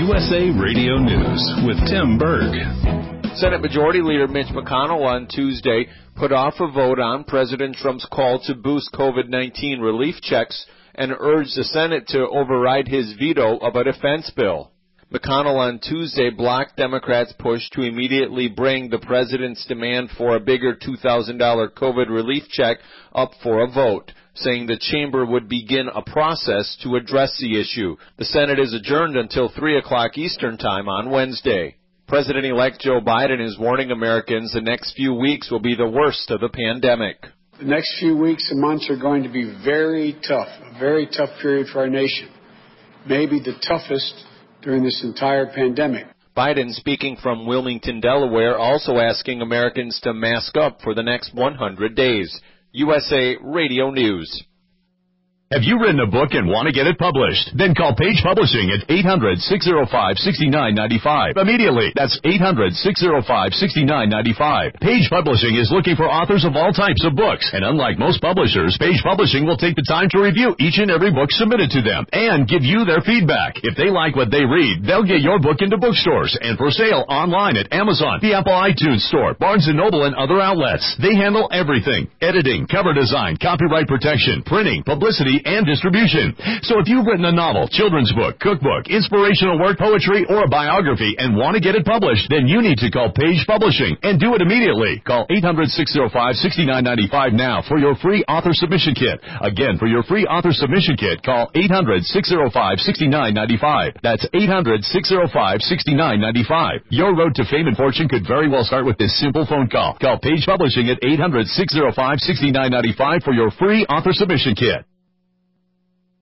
USA Radio News with Tim Berg. Senate Majority Leader Mitch McConnell on Tuesday put off a vote on President Trump's call to boost COVID-19 relief checks and urged the Senate to override his veto of a defense bill. McConnell on Tuesday blocked Democrats' push to immediately bring the president's demand for a bigger $2,000 COVID relief check up for a vote, saying the chamber would begin a process to address the issue. The Senate is adjourned until 3 o'clock Eastern Time on Wednesday. President-elect Joe Biden is warning Americans the next few weeks will be the worst of the pandemic. The next few weeks and months are going to be very tough, a very tough period for our nation, maybe the toughest during this entire pandemic. Biden, speaking from Wilmington, Delaware, also asking Americans to mask up for the next 100 days. USA Radio News. Have you written a book and want to get it published? Then call Page Publishing at 800-605-6995. Immediately. That's 800-605-6995. Page Publishing is looking for authors of all types of books. And unlike most publishers, Page Publishing will take the time to review each and every book submitted to them and give you their feedback. If they like what they read, they'll get your book into bookstores and for sale online at Amazon, the Apple iTunes Store, Barnes & Noble, and other outlets. They handle everything: editing, cover design, copyright protection, printing, publicity, and distribution. So if you've written a novel, children's book, cookbook, inspirational work, poetry, or a biography and want to get it published, then you need to call Page Publishing and do it immediately. Call 800-605-6995 now for your free author submission kit. Again, for your free author submission kit, call 800-605-6995. That's 800-605-6995. Your road to fame and fortune could very well start with this simple phone call. Call Page Publishing at 800-605-6995 for your free author submission kit.